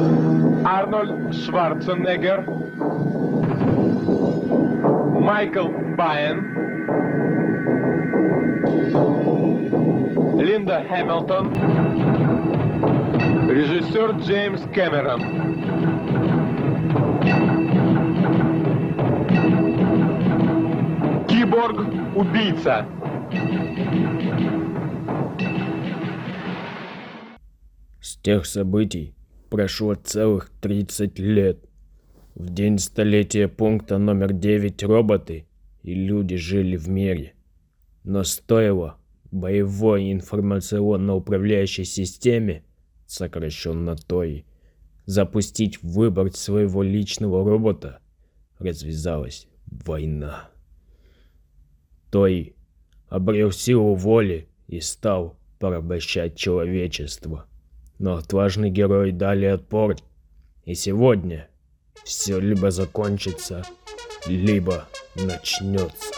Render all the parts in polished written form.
Арнольд Шварценеггер, Майкл Байен, Линда Хэмилтон, режиссер Джеймс Кэмерон. Киборг-убийца. С тех событий прошло целых 30 лет. В день столетия пункта номер 9 роботы и люди жили в мире. Но стоило боевой информационно-управляющей системе, сокращенно ТОИ, запустить выбор своего личного робота, развязалась война. ТОИ обрел силу воли и стал порабощать человечество. Но отважные герои дали отпор, и сегодня все либо закончится, либо начнется.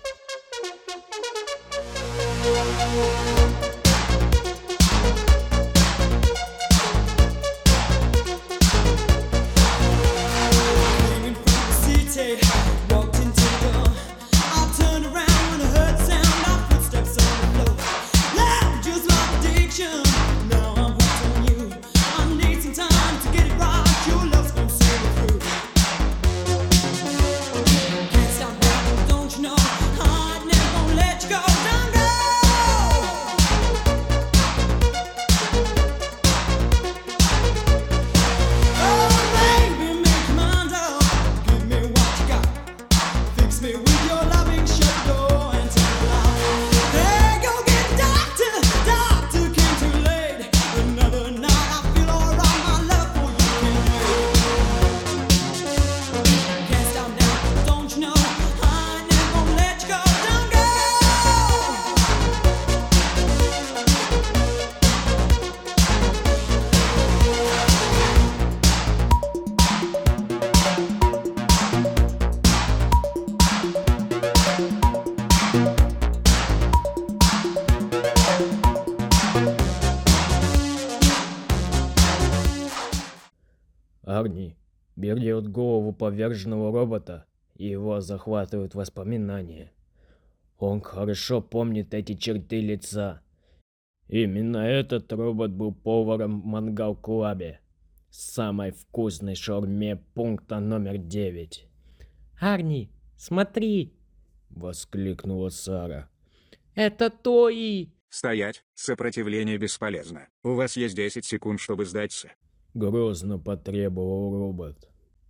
Арни берет голову поверженного робота, и его захватывают воспоминания. Он хорошо помнит эти черты лица. Именно этот робот был поваром в Мангал-клабе, самой вкусной шаурме пункта номер 9. «Арни, смотри!» — воскликнула Сара. «Это ТОИ!» «Стоять! Сопротивление бесполезно. У вас есть 10 секунд, чтобы сдаться». Грозно потребовал робот.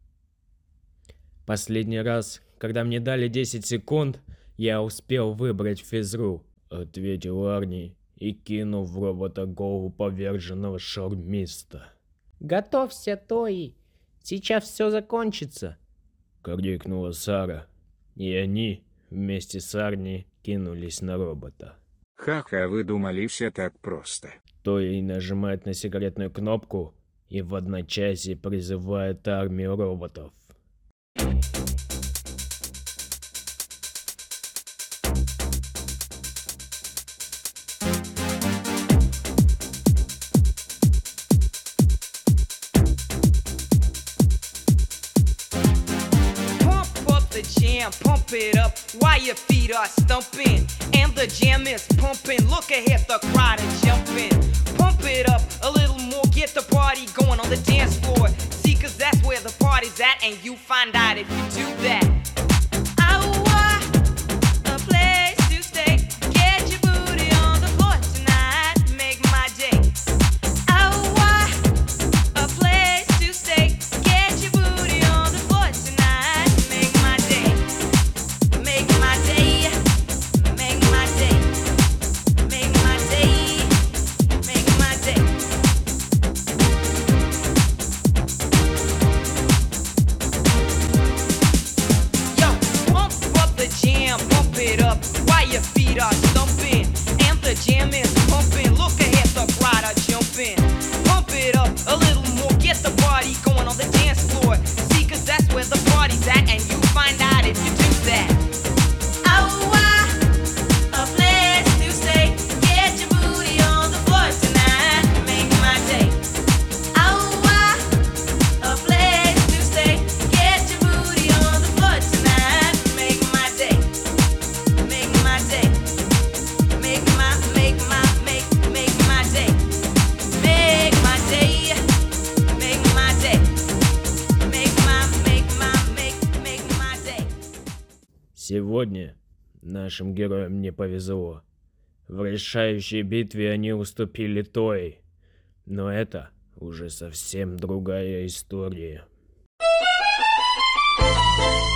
«Последний раз, когда мне дали 10 секунд, я успел выбрать физру», — ответил Арни и кинул в робота голову поверженного шаурмиста. «Готовься, ТОИ! Сейчас все закончится!» — крикнула Сара, и они вместе с Арни кинулись на робота. Ха-ха, вы думали, все так просто. ТОИ нажимает на секретную кнопку и в одночасье призывает армию роботов. Pump it up while your feet are stumping and the jam is pumping. Look ahead, the crowd is jumping. Pump it up a little more, get the party going on the dance floor. See, cause that's where the party's at, and you find out if you do that. A place to stay. Get your booty on the floor tonight. Make my day. A place to stay. Get your booty on the floor tonight. Make my day. Make my day. Make my day. Make my day. Make my day. Сегодня нашим героям не повезло. В решающей битве они уступили Той. Но это уже совсем другая история.